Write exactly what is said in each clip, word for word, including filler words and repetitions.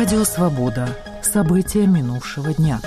Радио «Свобода». События минувшего дня.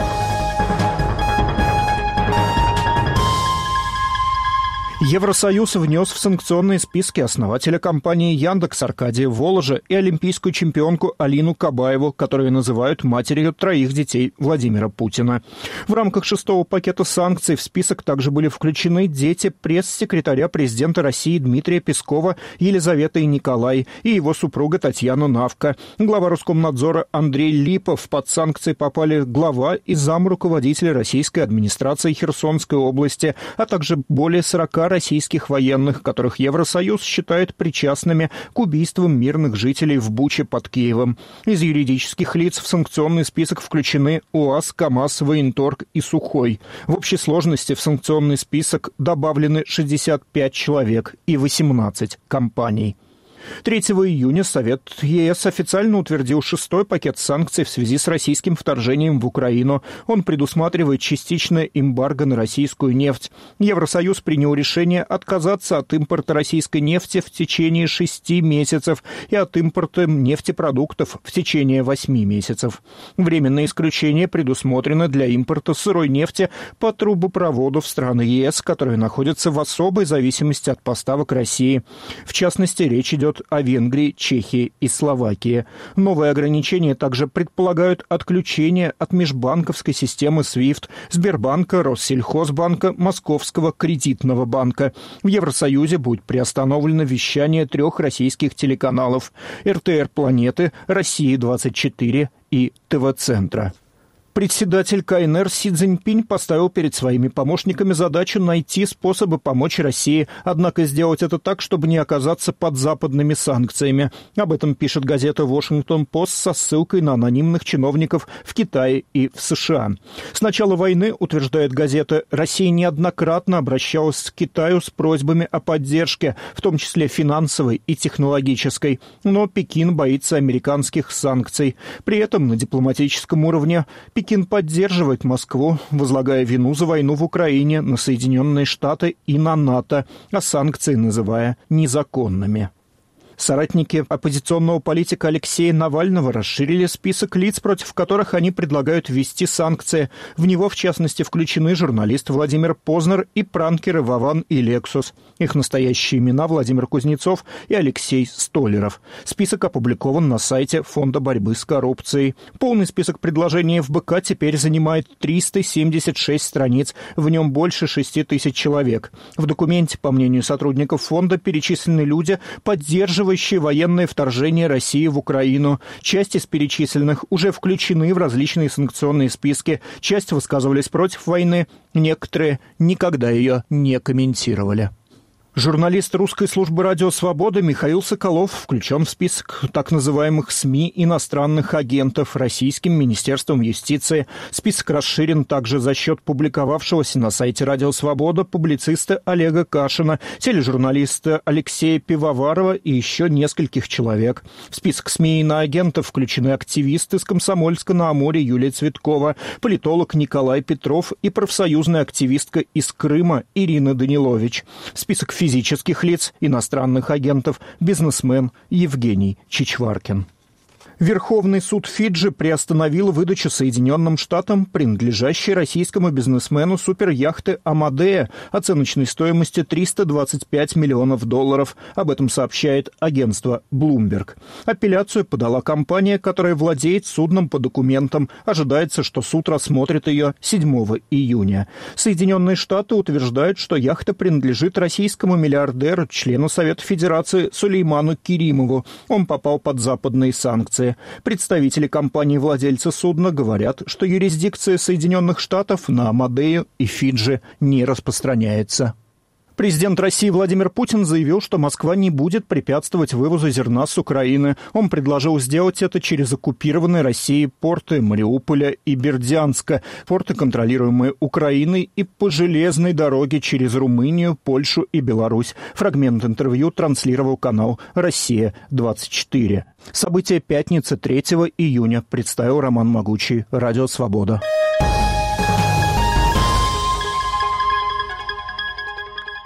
Евросоюз внес в санкционные списки основателя компании «Яндекс» Аркадия Воложа и олимпийскую чемпионку Алину Кабаеву, которую называют матерью троих детей Владимира Путина. В рамках шестого пакета санкций в список также были включены дети пресс-секретаря президента России Дмитрия Пескова, Елизавета и Николай, и его супруга Татьяна Навка. Глава Роскомнадзора Андрей Липов. Под санкции попали глава и замруководителя российской администрации Херсонской области, а также более сорока российских военных, которых Евросоюз считает причастными к убийствам мирных жителей в Буче под Киевом. Из юридических лиц в санкционный список включены УАЗ, КАМАЗ, Военторг и Сухой. В общей сложности в санкционный список добавлены шестьдесят пять человек и восемнадцать компаний. третьего июня Совет ЕС официально утвердил шестой пакет санкций в связи с российским вторжением в Украину. Он предусматривает частичное эмбарго на российскую нефть. Евросоюз принял решение отказаться от импорта российской нефти в течение шести месяцев и от импорта нефтепродуктов в течение восьми месяцев. Временное исключение предусмотрено для импорта сырой нефти по трубопроводу в страны ЕС, которые находятся в особой зависимости от поставок России. В частности, речь идет о Венгрии, Чехии и Словакии. Новые ограничения также предполагают отключение от межбанковской системы свифт, Сбербанка, Россельхозбанка, Московского кредитного банка. В Евросоюзе будет приостановлено вещание трех российских телеканалов: эр тэ эр «Планеты», «Россия двадцать четыре» и ТВ-центра. Председатель ка эн эр Си Цзиньпинь поставил перед своими помощниками задачу найти способы помочь России, однако сделать это так, чтобы не оказаться под западными санкциями. Об этом пишет газета «Вашингтон-Пост» со ссылкой на анонимных чиновников в Китае и в США. С начала войны, утверждает газета, Россия неоднократно обращалась к Китаю с просьбами о поддержке, в том числе финансовой и технологической. Но Пекин боится американских санкций. При этом на дипломатическом уровне Пекин Пекин поддерживает Москву, возлагая вину за войну в Украине на Соединенные Штаты и на НАТО, а санкции называя незаконными. Соратники оппозиционного политика Алексея Навального расширили список лиц, против которых они предлагают ввести санкции. В него, в частности, включены журналист Владимир Познер и пранкеры Вован и Лексус. Их настоящие имена — Владимир Кузнецов и Алексей Столяров. Список опубликован на сайте Фонда борьбы с коррупцией. Полный список предложений эф бэ ка теперь занимает триста семьдесят шесть страниц, в нем больше шести тысяч человек. В документе, по мнению сотрудников фонда, перечислены люди, поддерживающие военное вторжение России в Украину. Часть из перечисленных уже включены в различные санкционные списки, часть высказывались против войны, некоторые никогда ее не комментировали. Журналист русской службы «Радио Свобода» Михаил Соколов включен в список так называемых СМИ иностранных агентов российским Министерством юстиции. Список расширен также за счет публиковавшегося на сайте «Радио Свобода» публициста Олега Кашина, тележурналиста Алексея Пивоварова и еще нескольких человек. В список СМИ иноагентов включены активисты из Комсомольска-на-Амуре Юлия Цветкова, политолог Николай Петров и профсоюзная активистка из Крыма Ирина Данилович. В список физических лиц, иностранных агентов, бизнесмен Евгений Чичваркин. Верховный суд Фиджи приостановил выдачу Соединенным Штатам принадлежащей российскому бизнесмену суперяхты «Амадея» оценочной стоимостью триста двадцать пять миллионов долларов. Об этом сообщает агентство Bloomberg. Апелляцию подала компания, которая владеет судном по документам. Ожидается, что суд рассмотрит ее седьмого июня. Соединенные Штаты утверждают, что яхта принадлежит российскому миллиардеру, члену Совета Федерации Сулейману Керимову. Он попал под западные санкции. Представители компании-владельца судна говорят, что юрисдикция Соединенных Штатов на Амадею и Фиджи не распространяется. Президент России Владимир Путин заявил, что Москва не будет препятствовать вывозу зерна с Украины. Он предложил сделать это через оккупированные Россией порты Мариуполя и Бердянска, порты, контролируемые Украиной, и по железной дороге через Румынию, Польшу и Беларусь. Фрагмент интервью транслировал канал «Россия двадцать четыре». События пятницы третьего июня представил Роман Могучий, Радио Свобода.